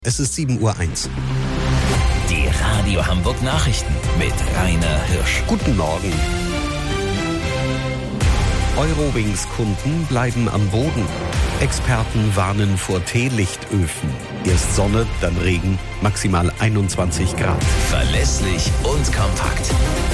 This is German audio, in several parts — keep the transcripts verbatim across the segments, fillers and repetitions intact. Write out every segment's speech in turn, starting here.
Es ist sieben Uhr eins. Die Radio Hamburg Nachrichten mit Rainer Hirsch. Guten Morgen. Eurowings-Kunden bleiben am Boden. Experten warnen vor Teelichtöfen. Erst Sonne, dann Regen, maximal einundzwanzig Grad. Verlässlich und kompakt.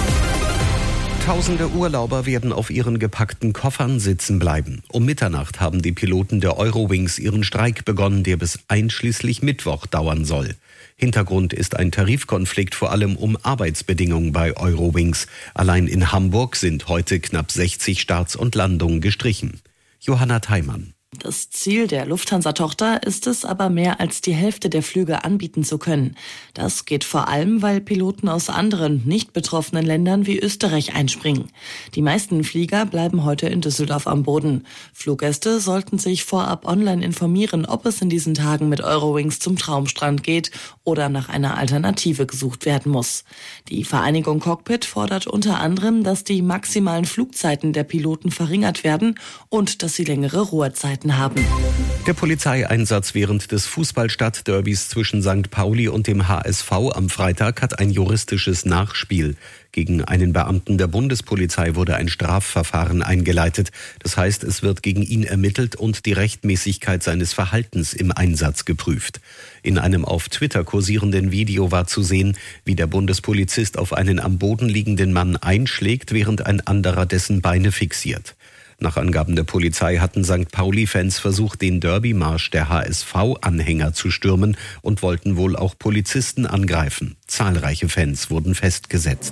Tausende Urlauber werden auf ihren gepackten Koffern sitzen bleiben. Um Mitternacht haben die Piloten der Eurowings ihren Streik begonnen, der bis einschließlich Mittwoch dauern soll. Hintergrund ist ein Tarifkonflikt, vor allem um Arbeitsbedingungen bei Eurowings. Allein in Hamburg sind heute knapp sechzig Starts und Landungen gestrichen. Johanna Theimann. Das Ziel der Lufthansa-Tochter ist es aber, mehr als die Hälfte der Flüge anbieten zu können. Das geht vor allem, weil Piloten aus anderen, nicht betroffenen Ländern wie Österreich einspringen. Die meisten Flieger bleiben heute in Düsseldorf am Boden. Fluggäste sollten sich vorab online informieren, ob es in diesen Tagen mit Eurowings zum Traumstrand geht oder nach einer Alternative gesucht werden muss. Die Vereinigung Cockpit fordert unter anderem, dass die maximalen Flugzeiten der Piloten verringert werden und dass sie längere Ruhezeiten haben. Der Polizeieinsatz während des Fußballstadtderbys zwischen Sankt Pauli und dem H S V am Freitag hat ein juristisches Nachspiel. Gegen einen Beamten der Bundespolizei wurde ein Strafverfahren eingeleitet. Das heißt, es wird gegen ihn ermittelt und die Rechtmäßigkeit seines Verhaltens im Einsatz geprüft. In einem auf Twitter kursierenden Video war zu sehen, wie der Bundespolizist auf einen am Boden liegenden Mann einschlägt, während ein anderer dessen Beine fixiert. Nach Angaben der Polizei hatten Sankt Pauli-Fans versucht, den Derby-Marsch der H S V-Anhänger zu stürmen und wollten wohl auch Polizisten angreifen. Zahlreiche Fans wurden festgesetzt.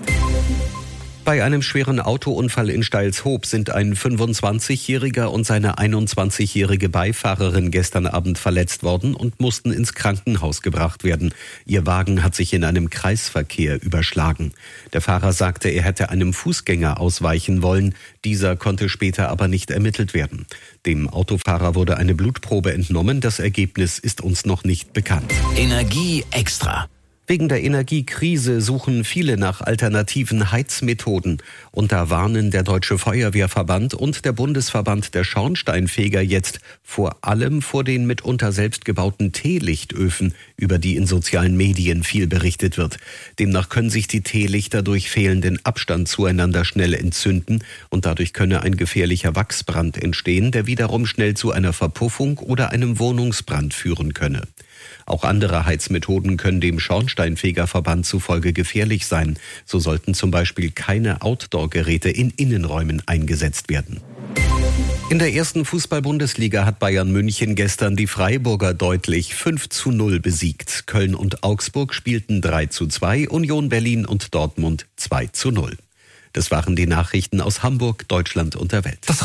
Bei einem schweren Autounfall in Steilshoop sind ein fünfundzwanzigjähriger und seine einundzwanzigjährige Beifahrerin gestern Abend verletzt worden und mussten ins Krankenhaus gebracht werden. Ihr Wagen hat sich in einem Kreisverkehr überschlagen. Der Fahrer sagte, er hätte einem Fußgänger ausweichen wollen. Dieser konnte später aber nicht ermittelt werden. Dem Autofahrer wurde eine Blutprobe entnommen. Das Ergebnis ist uns noch nicht bekannt. Energie extra. Wegen der Energiekrise suchen viele nach alternativen Heizmethoden. Und da warnen der Deutsche Feuerwehrverband und der Bundesverband der Schornsteinfeger jetzt vor allem vor den mitunter selbstgebauten Teelichtöfen, über die in sozialen Medien viel berichtet wird. Demnach können sich die Teelichter durch fehlenden Abstand zueinander schnell entzünden und dadurch könne ein gefährlicher Wachsbrand entstehen, der wiederum schnell zu einer Verpuffung oder einem Wohnungsbrand führen könne. Auch andere Heizmethoden können dem Schornsteinfegerverband zufolge gefährlich sein. So sollten zum Beispiel keine Outdoor-Geräte in Innenräumen eingesetzt werden. In der ersten Fußball-Bundesliga hat Bayern München gestern die Freiburger deutlich fünf zu null besiegt. Köln und Augsburg spielten drei zu zwei, Union Berlin und Dortmund zwei zu null. Das waren die Nachrichten aus Hamburg, Deutschland und der Welt.